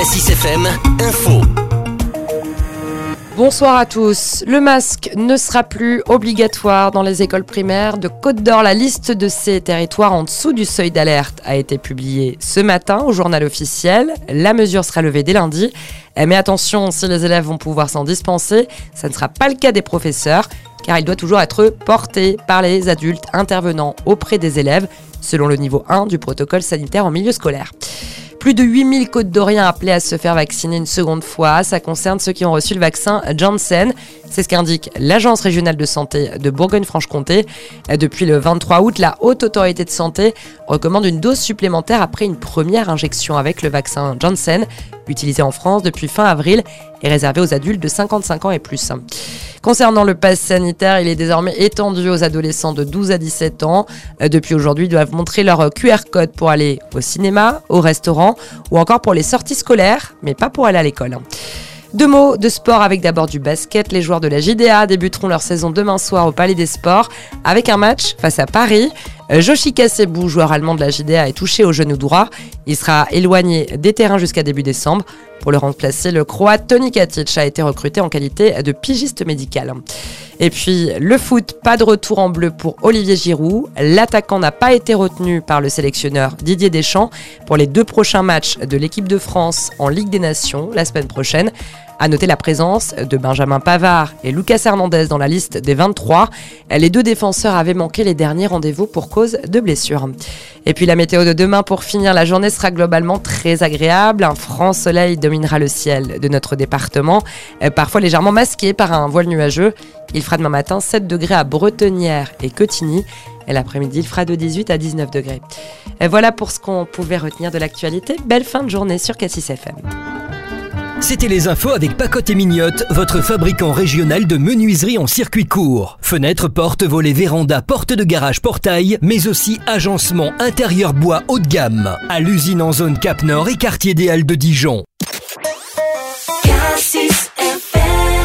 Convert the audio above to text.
Cassis FM Info. Bonsoir à tous. Le masque ne sera plus obligatoire dans les écoles primaires de Côte-d'Or. La liste de ces territoires en dessous du seuil d'alerte a été publiée ce matin au journal officiel. La mesure sera levée dès lundi. Mais attention, si les élèves vont pouvoir s'en dispenser, ça ne sera pas le cas des professeurs, car il doit toujours être porté par les adultes intervenant auprès des élèves, selon le niveau 1 du protocole sanitaire en milieu scolaire. Plus de 8000 Côte-d'Oriens appelés à se faire vacciner une seconde fois. Ça concerne ceux qui ont reçu le vaccin Janssen. C'est ce qu'indique l'Agence régionale de santé de Bourgogne-Franche-Comté. Depuis le 23 août, la Haute Autorité de Santé recommande une dose supplémentaire après une première injection avec le vaccin Janssen, utilisé en France depuis fin avril et réservé aux adultes de 55 ans et plus. Concernant le pass sanitaire, il est désormais étendu aux adolescents de 12 à 17 ans. Depuis aujourd'hui, ils doivent montrer leur QR code pour aller au cinéma, au restaurant ou encore pour les sorties scolaires, mais pas pour aller à l'école. Deux mots de sport avec d'abord du basket. Les joueurs de la JDA débuteront leur saison demain soir au Palais des Sports avec un match face à Paris. Joshika Sebou, joueur allemand de la JDA, est touché au genou droit. Il sera éloigné des terrains jusqu'à début décembre. Pour le remplacer, le Croate Toni Katic a été recruté en qualité de pigiste médical. Et puis le foot, pas de retour en bleu pour Olivier Giroud. L'attaquant n'a pas été retenu par le sélectionneur Didier Deschamps pour les 2 prochains matchs de l'équipe de France en Ligue des Nations la semaine prochaine. À noter la présence de Benjamin Pavard et Lucas Hernandez dans la liste des 23. Les 2 défenseurs avaient manqué les derniers rendez-vous pour cause de blessures. Et puis la météo de demain pour finir, la journée sera globalement très agréable. Un franc soleil dominera le ciel de notre département, parfois légèrement masqué par un voile nuageux. Il fera demain matin 7 degrés à Bretonnière et Quetigny. Et l'après-midi, il fera de 18 à 19 degrés. Et voilà pour ce qu'on pouvait retenir de l'actualité. Belle fin de journée sur Cassis FM. C'était les infos avec Pacotte et Mignotte, votre fabricant régional de menuiserie en circuit court. Fenêtres, portes, volets, vérandas, portes de garage, portail, mais aussi agencement intérieur bois haut de gamme. À l'usine en zone Cap Nord et quartier des Halles de Dijon.